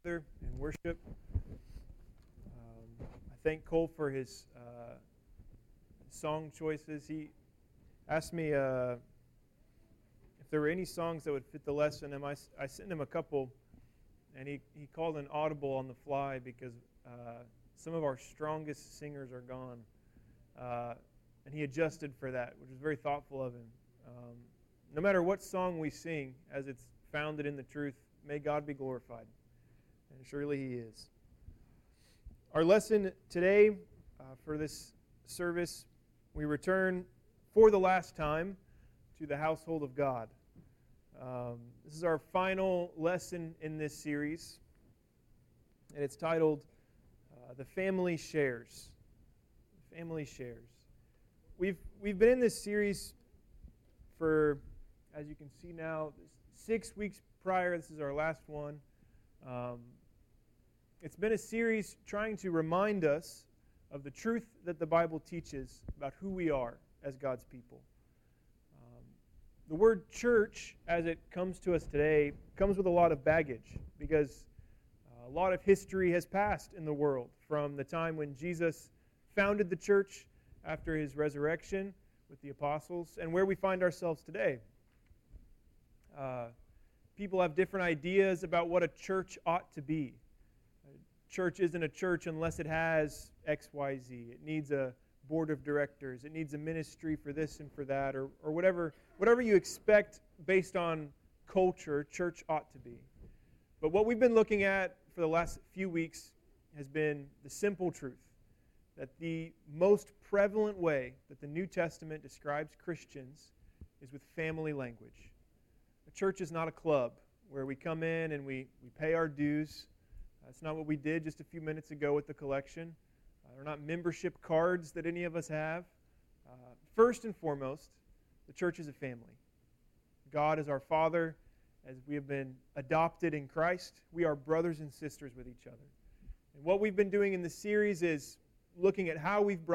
together and worship. I thank Cole for his song choices. He asked me if there were any songs that would fit the lesson, and I sent him a couple, and he called an audible on the fly because some of our strongest singers are gone, and he adjusted for that, which was very thoughtful of him. No matter what song we sing, as it's founded in the truth, may God be glorified, and surely He is. Our lesson today for this service, we return for the last time to the household of God. This is our final lesson in this series, and it's titled The Family Shares. The Family Shares. We've been in this series for, as you can see now, 6 weeks prior. This is our last one. It's been a series trying to remind us of the truth that the Bible teaches about who we are as God's people. The word church, as it comes to us today, comes with a lot of baggage because a lot of history has passed in the world from the time when Jesus founded the church after His resurrection with the apostles and where we find ourselves today. People have different ideas about what a church ought to be. A church isn't a church unless it has X, Y, Z. It needs a board of directors. It needs a ministry for this and for that, or whatever you expect based on culture, church ought to be. But what we've been looking at for the last few weeks has been the simple truth that the most prevalent way that the New Testament describes Christians is with family language. A church is not a club where we come in and we pay our dues. That's not what we did just a few minutes ago with the collection. They're not membership cards that any of us have. First and foremost, the church is a family. God is our Father. As we have been adopted in Christ, we are brothers and sisters with each other. And what we've been doing in this series is looking at how we've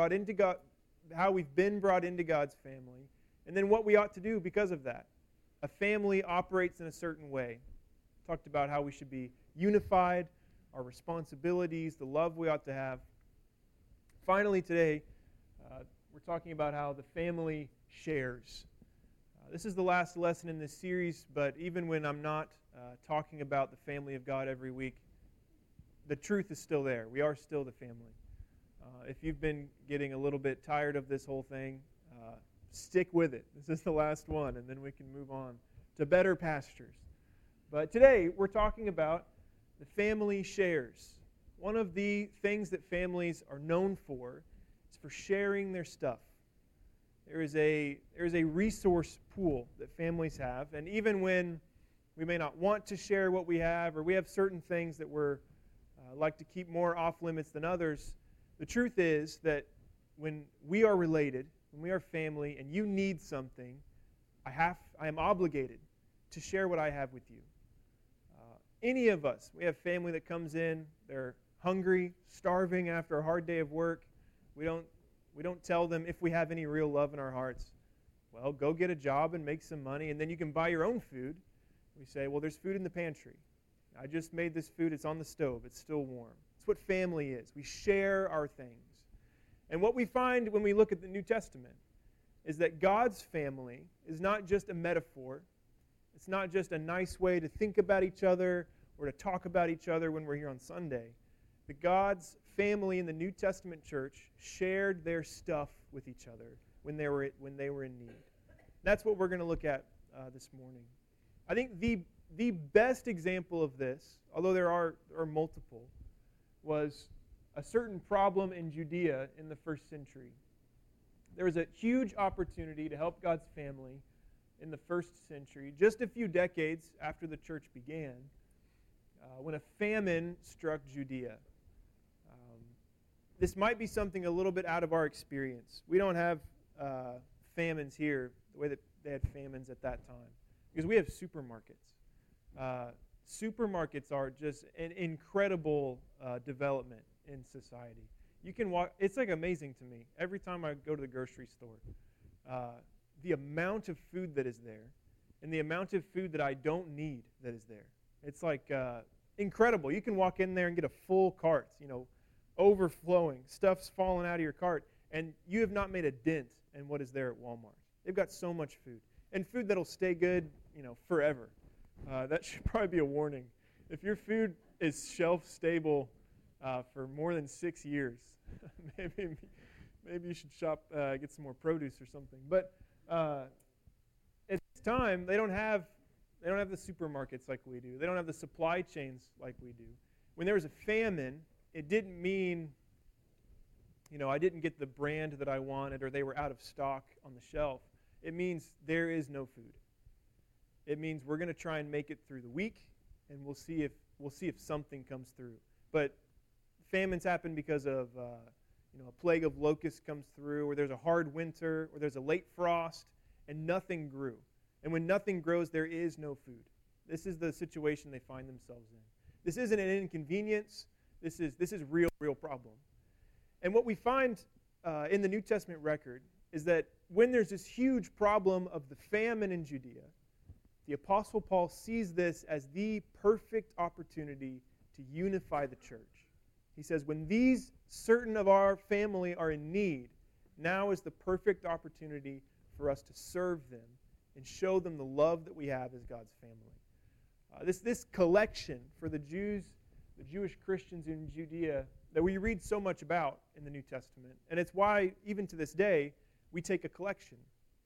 been brought into God's family, and then what we ought to do because of that. A family operates in a certain way. Talked about how we should be unified, our responsibilities, the love we ought to have. Finally, today, we're talking about how the family shares. This is the last lesson in this series, but even when I'm not talking about the family of God every week, the truth is still there. We are still the family. If you've been getting a little bit tired of this whole thing, stick with it. This is the last one, and then we can move on to better pastures. But today, we're talking about the family shares. One of the things that families are known for is for sharing their stuff. There is a resource pool that families have, and even when we may not want to share what we have, or we have certain things that we're like to keep more off limits than others, the truth is that when we are related, when we are family, and you need something, I am obligated to share what I have with you. Any of us, we have family that comes in, they're hungry, starving after a hard day of work. We don't tell them if we have any real love in our hearts. Well, go get a job and make some money, and then you can buy your own food. We say, well, there's food in the pantry. I just made this food. It's on the stove. It's still warm. It's what family is. We share our things. And what we find when we look at the New Testament is that God's family is not just a metaphor. It's not just a nice way to think about each other or to talk about each other when we're here on Sunday. But God's family in the New Testament church shared their stuff with each other when they were in need. That's what we're going to look at this morning. I think the best example of this, although there are multiple, was a certain problem in Judea in the first century. There was a huge opportunity to help God's family in the first century, just a few decades after the church began, when a famine struck Judea. This might be something a little bit out of our experience. We don't have famines here the way that they had famines at that time, because we have supermarkets. Supermarkets are just an incredible development in society. You can walk. It's like amazing to me. Every time I go to the grocery store, the amount of food that is there and the amount of food that I don't need that is there. It's like incredible. You can walk in there and get a full cart, overflowing. Stuff's falling out of your cart, and you have not made a dent in what is there at Walmart. They've got so much food, and food that'll stay good, forever. That should probably be a warning. If your food is shelf stable for more than 6 years, maybe you should get some more produce or something. But at this time, they don't have the supermarkets like we do. They don't have the supply chains like we do. When there was a famine, it didn't mean, I didn't get the brand that I wanted or they were out of stock on the shelf. It means there is no food. It means we're going to try and make it through the week, and we'll see if something comes through. But famines happen because of a plague of locusts comes through, or there's a hard winter, or there's a late frost, and nothing grew. And when nothing grows, there is no food. This is the situation they find themselves in. This isn't an inconvenience. This is real problem. And what we find in the New Testament record is that when there's this huge problem of the famine in Judea, the Apostle Paul sees this as the perfect opportunity to unify the church. He says, when these certain of our family are in need, now is the perfect opportunity for us to serve them and show them the love that we have as God's family. This collection for the Jews, the Jewish Christians in Judea, that we read so much about in the New Testament, and it's why, even to this day, we take a collection.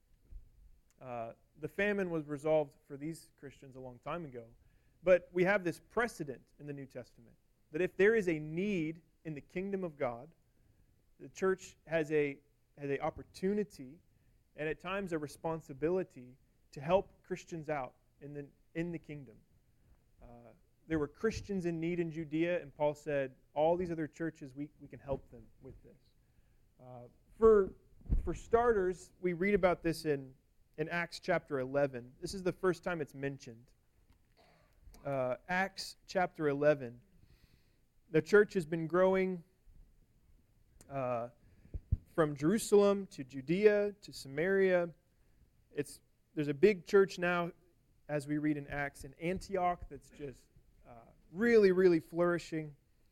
The famine was resolved for these Christians a long time ago, but we have this precedent in the New Testament that if there is a need in the kingdom of God, the church has an opportunity and at times a responsibility to help Christians out in the kingdom. There were Christians in need in Judea, and Paul said, all these other churches, we can help them with this. For starters, we read about this in Acts chapter 11. This is the first time it's mentioned. Acts chapter 11. The church has been growing from Jerusalem to Judea to Samaria. There's a big church now, as we read in Acts, in Antioch that's just really, really flourishing.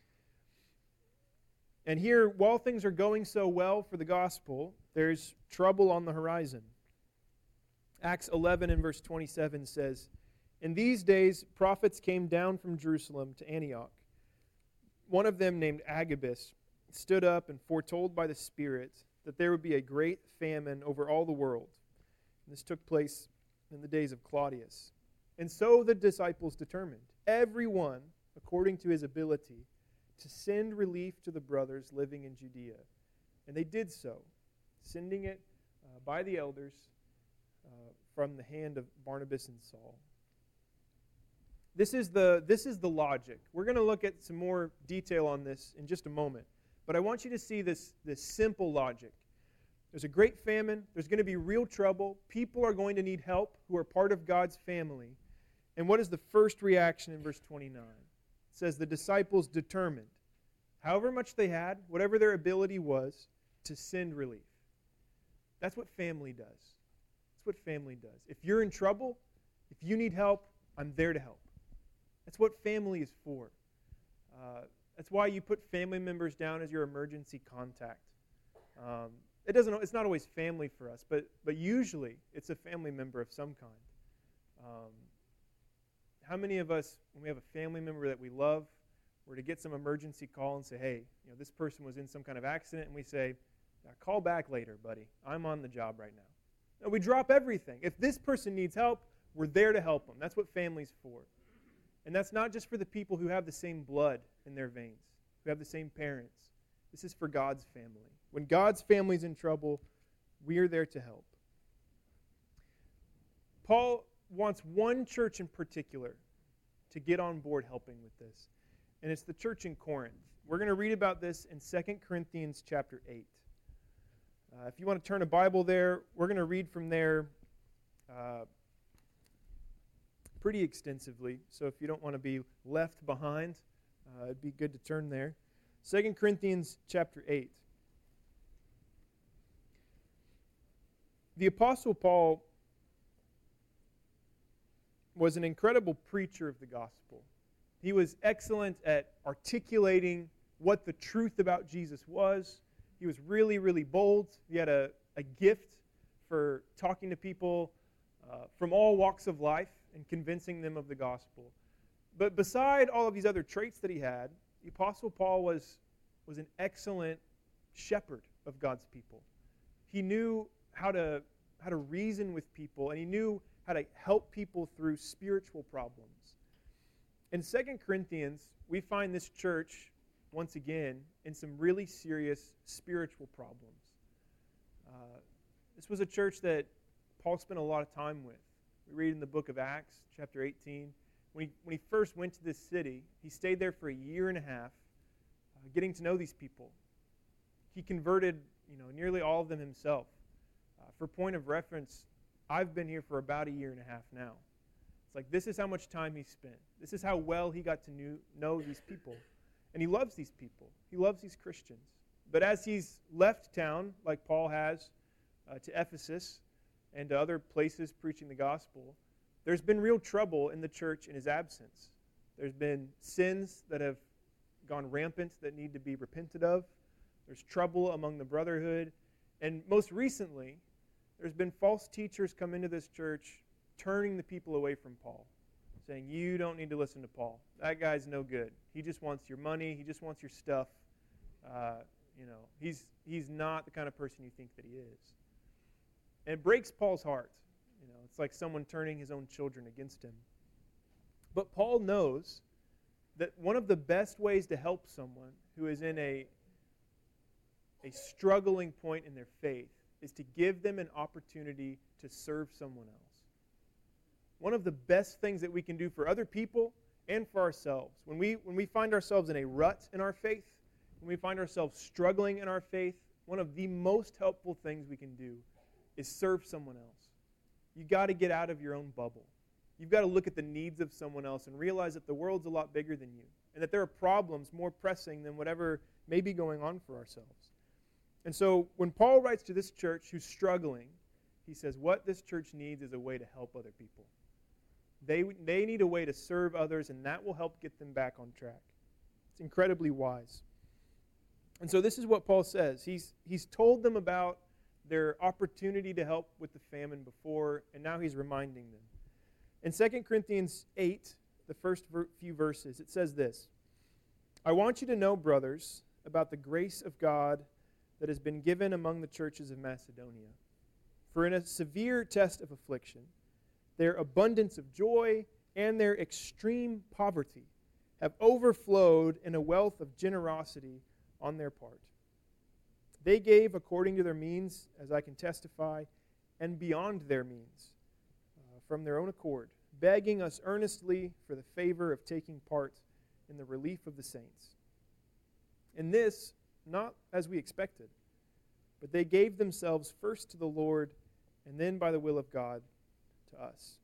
And here, while things are going so well for the gospel, there's trouble on the horizon. Acts 11 and verse 27 says, in these days prophets came down from Jerusalem to Antioch. One of them, named Agabus, stood up and foretold by the Spirit that there would be a great famine over all the world. And this took place in the days of Claudius. And so the disciples determined, every one according to his ability, to send relief to the brothers living in Judea. And they did so, sending it by the elders from the hand of Barnabas and Saul. This is the logic. We're going to look at some more detail on this in just a moment. But I want you to see this simple logic. There's a great famine. There's going to be real trouble. People are going to need help who are part of God's family. And what is the first reaction in verse 29? It says the disciples determined, however much they had, whatever their ability was, to send relief. That's what family does. That's what family does. If you're in trouble, if you need help, I'm there to help. That's what family is for. That's why you put family members down as your emergency contact. It's not always family for us, but usually it's a family member of some kind. How many of us, when we have a family member that we love, were to get some emergency call and say, hey, this person was in some kind of accident, and we say, call back later, buddy. I'm on the job right now. And we drop everything. If this person needs help, we're there to help them. That's what family's for. And that's not just for the people who have the same blood in their veins, who have the same parents. This is for God's family. When God's family's in trouble, we are there to help. Paul wants one church in particular to get on board helping with this, and it's the church in Corinth. We're going to read about this in 2 Corinthians chapter 8. If you want to turn a Bible there, we're going to read from there pretty extensively. So if you don't want to be left behind, it'd be good to turn there. 2 Corinthians chapter 8. The Apostle Paul was an incredible preacher of the gospel. He was excellent at articulating what the truth about Jesus was. He was really, really bold. He had a gift for talking to people from all walks of life and convincing them of the gospel. But beside all of these other traits that he had, the Apostle Paul was an excellent shepherd of God's people. He knew how to reason with people, and he knew how to help people through spiritual problems. In 2 Corinthians, we find this church, once again, in some really serious spiritual problems. This was a church that Paul spent a lot of time with. We read in the book of Acts, chapter 18. When he first went to this city, he stayed there for a year and a half, getting to know these people. He converted, nearly all of them himself. For point of reference, I've been here for about a year and a half now. It's like this is how much time he spent. This is how well he got to know these people. And he loves these people. He loves these Christians. But as he's left town, like Paul has, to Ephesus and to other places preaching the gospel, there's been real trouble in the church in his absence. There's been sins that have gone rampant that need to be repented of. There's trouble among the brotherhood. And most recently, there's been false teachers come into this church turning the people away from Paul, saying, you don't need to listen to Paul. That guy's no good. He just wants your money. He just wants your stuff. He's not the kind of person you think that he is. And it breaks Paul's heart. It's like someone turning his own children against him. But Paul knows that one of the best ways to help someone who is in a struggling point in their faith is to give them an opportunity to serve someone else. One of the best things that we can do for other people and for ourselves, when we find ourselves in a rut in our faith, when we find ourselves struggling in our faith, one of the most helpful things we can do is serve someone else. You've got to get out of your own bubble. You've got to look at the needs of someone else and realize that the world's a lot bigger than you and that there are problems more pressing than whatever may be going on for ourselves. And so when Paul writes to this church who's struggling, he says what this church needs is a way to help other people. They need a way to serve others, and that will help get them back on track. It's incredibly wise. And so this is what Paul says. He's told them about their opportunity to help with the famine before, and now he's reminding them. In 2 Corinthians 8, the first few verses, it says this, I want you to know, brothers, about the grace of God that has been given among the churches of Macedonia. For in a severe test of affliction, their abundance of joy and their extreme poverty have overflowed in a wealth of generosity on their part. They gave according to their means, as I can testify, and beyond their means, from their own accord, begging us earnestly for the favor of taking part in the relief of the saints. And this, not as we expected, but they gave themselves first to the Lord, and then by the will of God to us.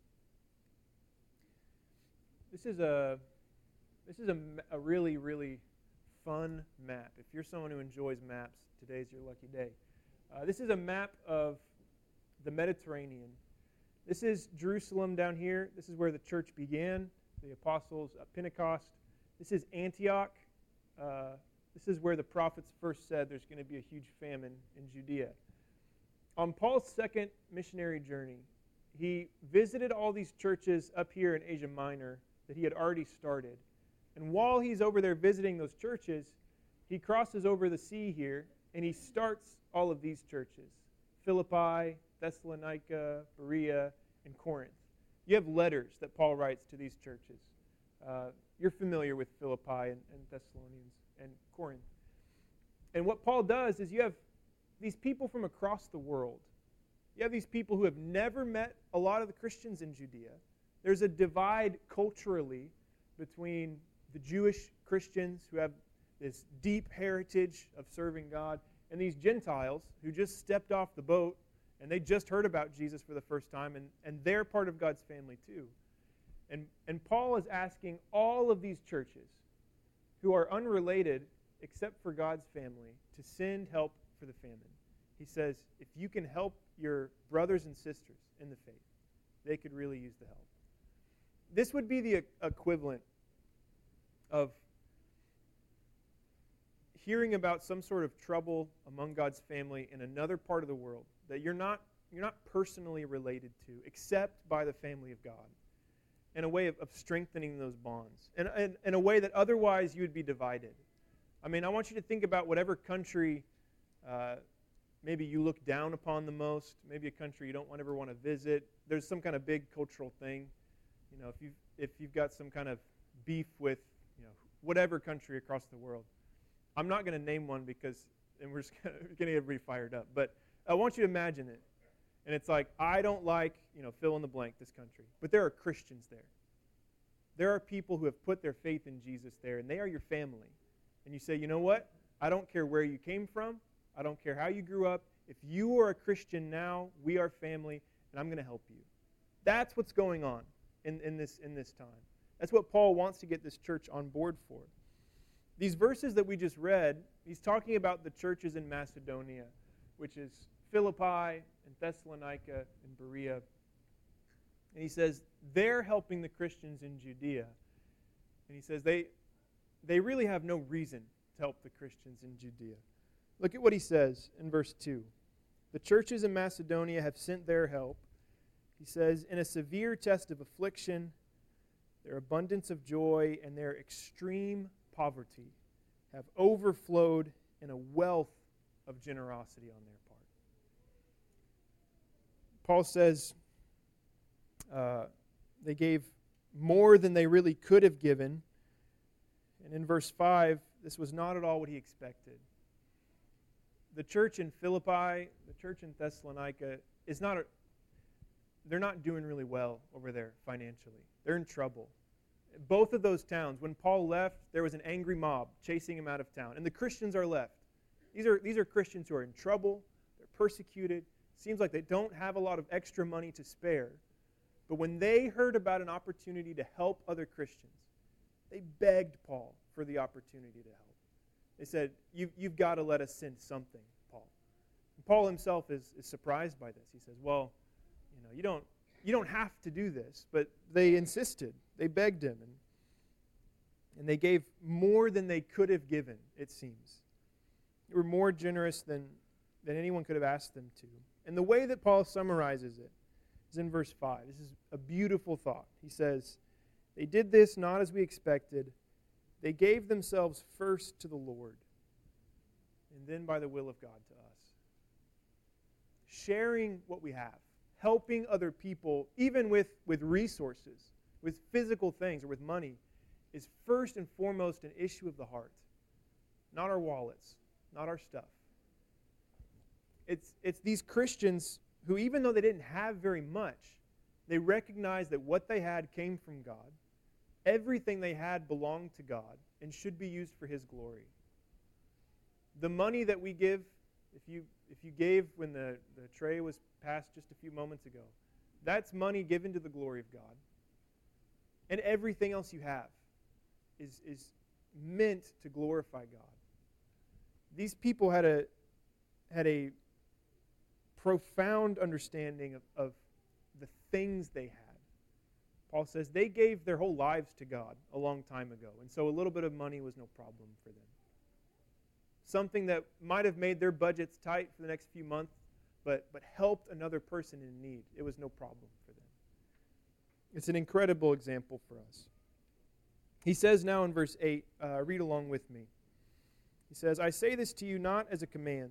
This is a really, really fun map. If you're someone who enjoys maps, today's your lucky day. This is a map of the Mediterranean. This is Jerusalem down here. This is where the church began, the apostles at Pentecost. This is Antioch. This is where the prophets first said there's going to be a huge famine in Judea. On Paul's second missionary journey, he visited all these churches up here in Asia Minor that he had already started. And while he's over there visiting those churches, he crosses over the sea here, and he starts all of these churches: Philippi, Thessalonica, Berea, and Corinth. You have letters that Paul writes to these churches. You're familiar with Philippi and Thessalonians and Corinth. And what Paul does is you have these people from across the world. You have these people who have never met a lot of the Christians in Judea. There's a divide culturally between the Jewish Christians who have this deep heritage of serving God and these Gentiles who just stepped off the boat and they just heard about Jesus for the first time, and they're part of God's family too. And Paul is asking all of these churches who are unrelated except for God's family to send help for the famine. He says, if you can help your brothers and sisters in the faith, they could really use the help. This would be the equivalent of hearing about some sort of trouble among God's family in another part of the world that you're not personally related to, except by the family of God, in a way of strengthening those bonds, and in a way that otherwise you would be divided. I mean, I want you to think about whatever country maybe you look down upon the most, maybe a country you don't ever want to visit. There's some kind of big cultural thing. You know, if you've got some kind of beef with, whatever country across the world. I'm not going to name one and we're just getting everybody fired up. But I want you to imagine it. And it's like, I don't like, fill in the blank, this country. But there are Christians there. There are people who have put their faith in Jesus there, and they are your family. And you say, you know what? I don't care where you came from. I don't care how you grew up. If you are a Christian now, we are family, and I'm going to help you. That's what's going on in this time. That's what Paul wants to get this church on board for. These verses that we just read, he's talking about the churches in Macedonia, which is Philippi and Thessalonica and Berea. And he says they're helping the Christians in Judea. And he says they really have no reason to help the Christians in Judea. Look at what he says in verse 2. The churches in Macedonia have sent their help. He says, in a severe test of affliction, their abundance of joy and their extreme poverty have overflowed in a wealth of generosity on their part. Paul says they gave more than they really could have given. And in verse 5, this was not at all what he expected. The church in Philippi, the church in Thessalonica, they're not doing really well over there financially. They're in trouble. Both of those towns, when Paul left, there was an angry mob chasing him out of town. And the Christians are left. These are Christians who are in trouble. They're persecuted. Seems like they don't have a lot of extra money to spare. But when they heard about an opportunity to help other Christians, they begged Paul for the opportunity to help. They said, you've got to let us send something, Paul. And Paul himself is surprised by this. He says, well, you don't have to do this. But they insisted. They begged him. And they gave more than they could have given, it seems. They were more generous than anyone could have asked them to. And the way that Paul summarizes it is in verse 5. This is a beautiful thought. He says, they did this not as we expected. They gave themselves first to the Lord, and then by the will of God to us. Sharing what we have, helping other people, even with resources, with physical things or with money, is first and foremost an issue of the heart, not our wallets, not our stuff. It's these Christians who, even though they didn't have very much, they recognized that what they had came from God. Everything they had belonged to God and should be used for His glory. The money that we give, if you gave when the tray was passed just a few moments ago, that's money given to the glory of God. And everything else you have is meant to glorify God. These people had a profound understanding of the things they had. Paul says they gave their whole lives to God a long time ago, and so a little bit of money was no problem for them. Something that might have made their budgets tight for the next few months, but helped another person in need, it was no problem for them. It's an incredible example for us. He says now in verse 8, read along with me. He says, I say this to you not as a command,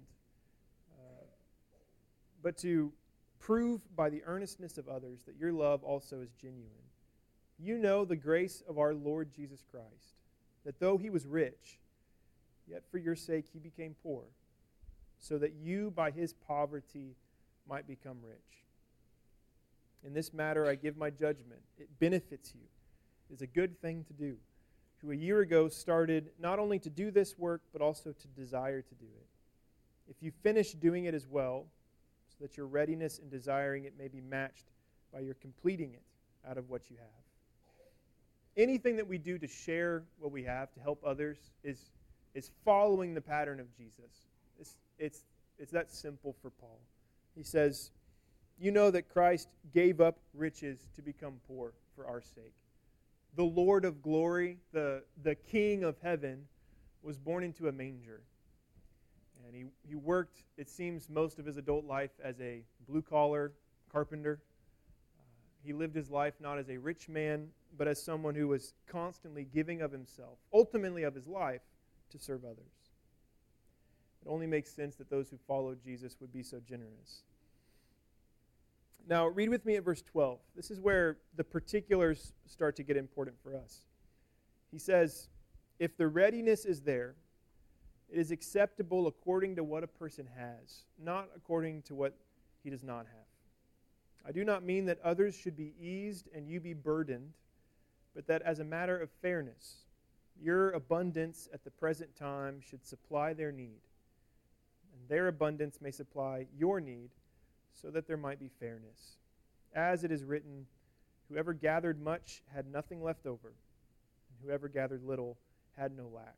but to prove by the earnestness of others that your love also is genuine. You know the grace of our Lord Jesus Christ, that though he was rich, yet for your sake he became poor, so that you by his poverty might become rich. In this matter I give my judgment. It benefits you. It is a good thing to do, who a year ago started not only to do this work, but also to desire to do it. If you finish doing it as well, so that your readiness in desiring it may be matched by your completing it out of what you have. Anything that we do to share what we have, to help others, is following the pattern of Jesus. It's that simple for Paul. He says, you know that Christ gave up riches to become poor for our sake. the Lord of glory, the King of heaven, was born into a manger. And he worked, it seems, most of his adult life as a blue-collar carpenter. He lived his life not as a rich man, but as someone who was constantly giving of himself, ultimately of his life, to serve others. It only makes sense that those who followed Jesus would be so generous. Now, read with me at verse 12. This is where the particulars start to get important for us. He says, "If the readiness is there, it is acceptable according to what a person has, not according to what he does not have. I do not mean that others should be eased and you be burdened, but that as a matter of fairness, your abundance at the present time should supply their need, and their abundance may supply your need, so that there might be fairness. As it is written, whoever gathered much had nothing left over, and whoever gathered little had no lack."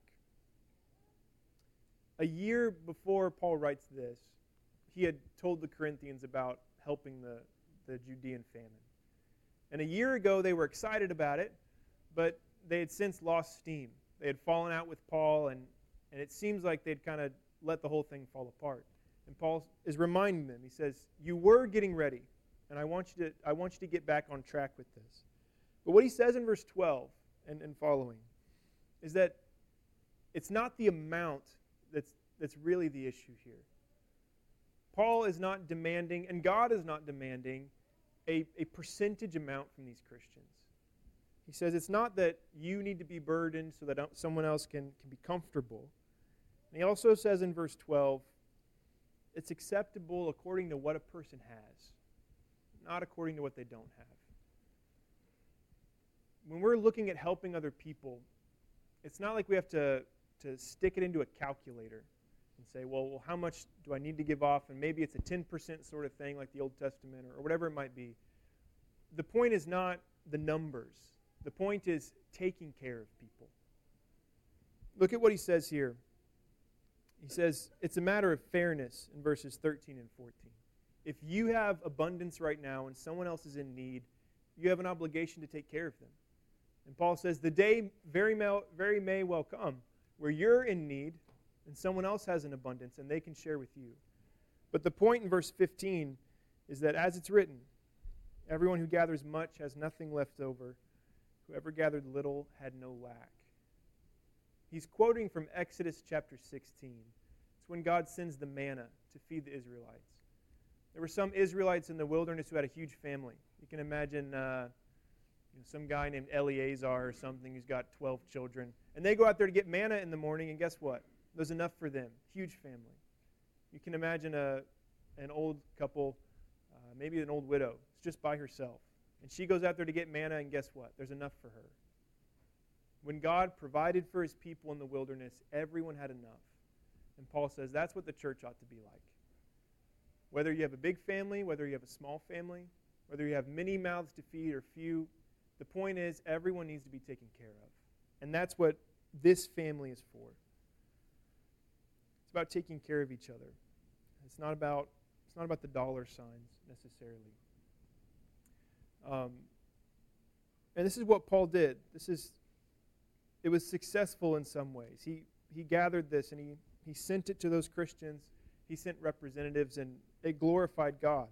A year before Paul writes this, he had told the Corinthians about helping the Judean famine. And a year ago, they were excited about it, but they had since lost steam. They had fallen out with Paul, and it seems like they'd kind of let the whole thing fall apart. And Paul is reminding them. He says, you were getting ready, and I want you to get back on track with this. But what he says in verse 12 and following is that it's not the amount that's really the issue here. Paul is not demanding, and God is not demanding, a percentage amount from these Christians. He says it's not that you need to be burdened so that someone else can be comfortable. And he also says in verse 12, it's acceptable according to what a person has, not according to what they don't have. When we're looking at helping other people, it's not like we have to stick it into a calculator and say, well, how much do I need to give off? And maybe it's a 10% sort of thing like the Old Testament or whatever it might be. The point is not the numbers. The point is taking care of people. Look at what he says here. He says it's a matter of fairness in verses 13 and 14. If you have abundance right now and someone else is in need, you have an obligation to take care of them. And Paul says the day very may well come where you're in need and someone else has an abundance and they can share with you. But the point in verse 15 is that as it's written, everyone who gathers much has nothing left over. Whoever gathered little had no lack. He's quoting from Exodus chapter 16. It's when God sends the manna to feed the Israelites. There were some Israelites in the wilderness who had a huge family. You can imagine some guy named Eleazar or something who's got 12 children. And they go out there to get manna in the morning, and guess what? There's enough for them. Huge family. You can imagine an old couple, maybe an old widow, it's just by herself. And she goes out there to get manna, and guess what? There's enough for her. When God provided for his people in the wilderness, everyone had enough. And Paul says that's what the church ought to be like. Whether you have a big family, whether you have a small family, whether you have many mouths to feed or few, the point is everyone needs to be taken care of. And that's what this family is for. It's about taking care of each other. It's not about the dollar signs necessarily. And this is what Paul did. It was successful in some ways. He gathered this and he sent it to those Christians. He sent representatives, and it glorified God.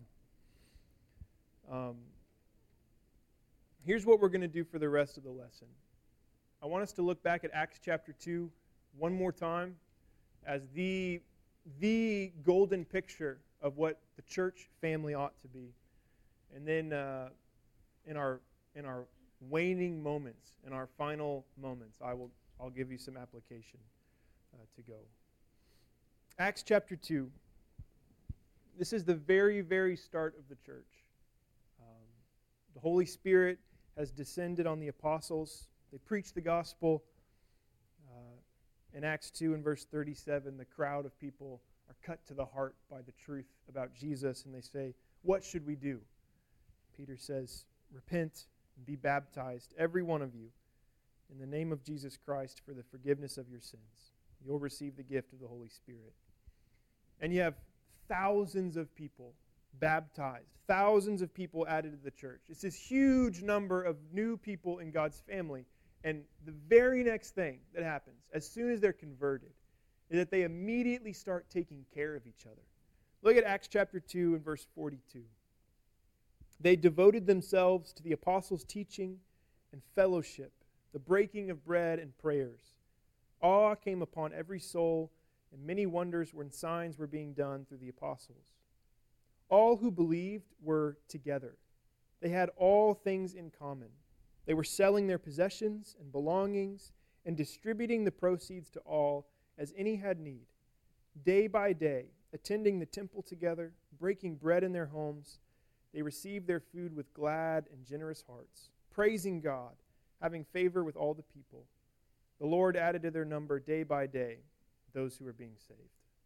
Here's what we're going to do for the rest of the lesson. I want us to look back at Acts chapter 2 one more time as the golden picture of what the church family ought to be. And then in our waning moments, in our final moments, I'll give you some application to go. Acts chapter 2. This is the very, very start of the church. The Holy Spirit has descended on the apostles. They preach the gospel. In Acts 2 and verse 37, the crowd of people are cut to the heart by the truth about Jesus, and they say, what should we do? Peter says, repent and be baptized, every one of you, in the name of Jesus Christ for the forgiveness of your sins. You'll receive the gift of the Holy Spirit. And you have thousands of people baptized, thousands of people added to the church. It's this huge number of new people in God's family. And the very next thing that happens, as soon as they're converted, is that they immediately start taking care of each other. Look at Acts chapter 2 and verse 42. They devoted themselves to the apostles' teaching and fellowship, the breaking of bread and prayers. Awe came upon every soul, and many wonders and signs were being done through the apostles. All who believed were together. They had all things in common. They were selling their possessions and belongings and distributing the proceeds to all as any had need. Day by day, attending the temple together, breaking bread in their homes, they received their food with glad and generous hearts, praising God, having favor with all the people. The Lord added to their number day by day those who were being saved.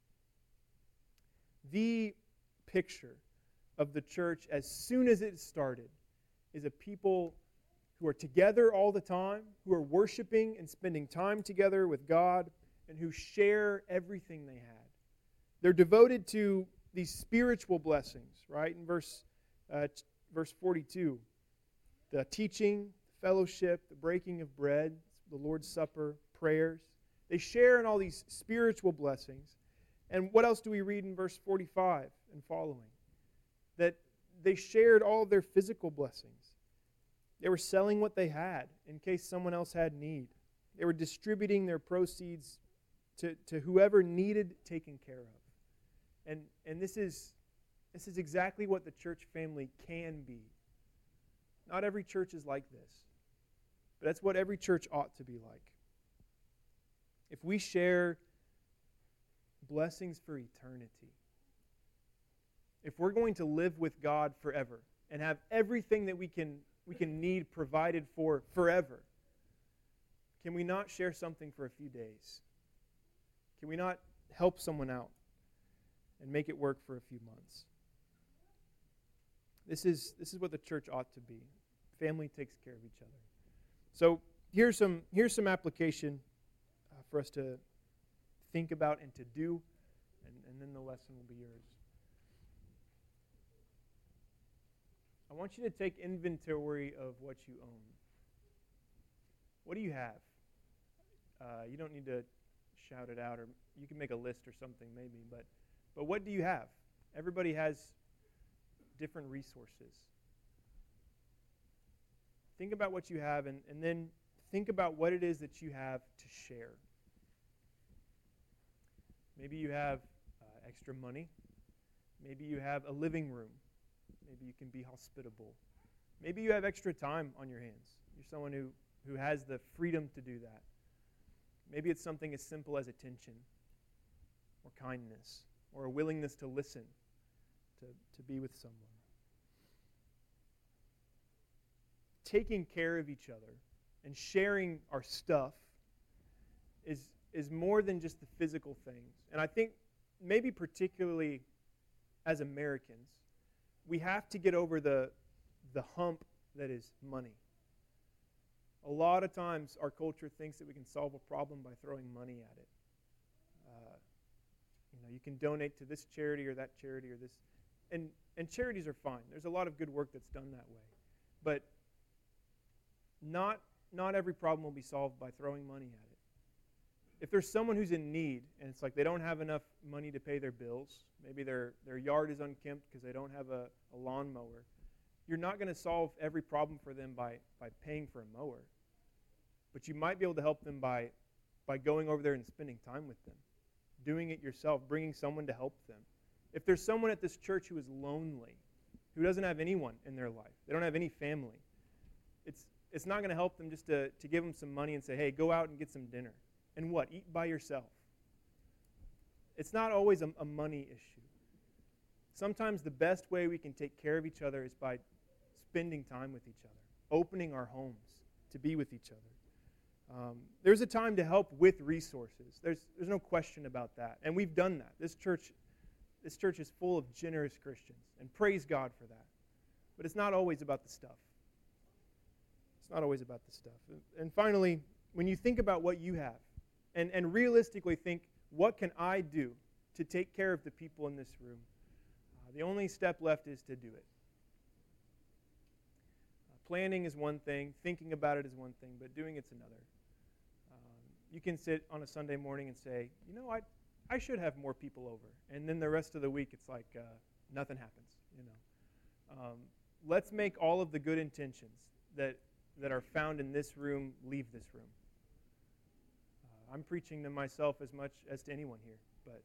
The picture of the church as soon as it started is a people who are together all the time, who are worshiping and spending time together with God, and who share everything they had. They're devoted to these spiritual blessings, right? In verse 42, the teaching, fellowship, the breaking of bread, the Lord's Supper, prayers. They share in all these spiritual blessings. And what else do we read in verse 45 and following? That they shared all of their physical blessings. They were selling what they had in case someone else had need. They were distributing their proceeds to whoever needed taken care of. And this is exactly what the church family can be. Not every church is like this, but that's what every church ought to be like. If we share blessings for eternity, if we're going to live with God forever and have everything that we can need provided for forever, can we not share something for a few days? Can we not help someone out and make it work for a few months? This is what the church ought to be. Family takes care of each other. So here's some application for us to think about and to do, and then the lesson will be yours. I want you to take inventory of what you own. What do you have? You don't need to shout it out, or you can make a list or something maybe, but what do you have? Everybody has different resources. Think about what you have, and then think about what it is that you have to share. Maybe you have extra money. Maybe you have a living room. Maybe you can be hospitable. Maybe you have extra time on your hands. You're someone who has the freedom to do that. Maybe it's something as simple as attention or kindness or a willingness to listen, to be with someone. Taking care of each other and sharing our stuff is more than just the physical things. And I think maybe particularly as Americans, we have to get over the hump that is money. A lot of times our culture thinks that we can solve a problem by throwing money at it. You can donate to this charity or that charity or this. And charities are fine. There's a lot of good work that's done that way. But not every problem will be solved by throwing money at it. If there's someone who's in need and it's like they don't have enough money to pay their bills, maybe their yard is unkempt because they don't have a lawnmower, you're not going to solve every problem for them by paying for a mower. But you might be able to help them by going over there and spending time with them, doing it yourself, bringing someone to help them. If there's someone at this church who is lonely, who doesn't have anyone in their life, they don't have any family, it's not going to help them just to give them some money and say, hey, go out and get some dinner. And what? Eat by yourself. It's not always a money issue. Sometimes the best way we can take care of each other is by spending time with each other, opening our homes to be with each other. There's a time to help with resources. There's no question about that. And we've done that. This church is full of generous Christians, and praise God for that. But it's not always about the stuff. It's not always about the stuff. And finally, when you think about what you have, and realistically think, what can I do to take care of the people in this room? The only step left is to do it. Planning is one thing, thinking about it is one thing, but doing it's another. You can sit on a Sunday morning and say, I should have more people over. And then the rest of the week it's like nothing happens. Let's make all of the good intentions that are found in this room leave this room. I'm preaching to myself as much as to anyone here, but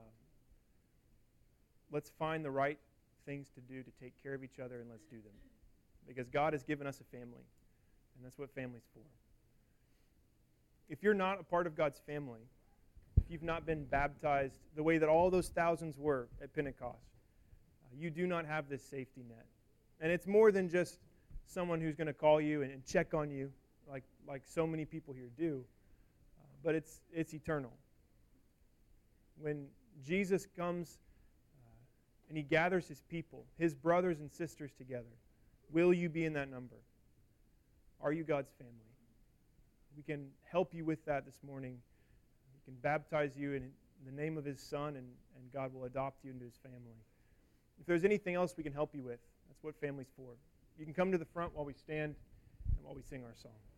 let's find the right things to do to take care of each other, and let's do them. Because God has given us a family, and that's what family's for. If you're not a part of God's family, if you've not been baptized the way that all those thousands were at Pentecost, you do not have this safety net. And it's more than just someone who's going to call you and check on you like so many people here do, but it's eternal. When Jesus comes and he gathers his people, his brothers and sisters together, will you be in that number? Are you God's family? We can help you with that this morning. We can baptize you in the name of his Son, and God will adopt you into his family. If there's anything else we can help you with, that's what family's for. You can come to the front while we stand and while we sing our song.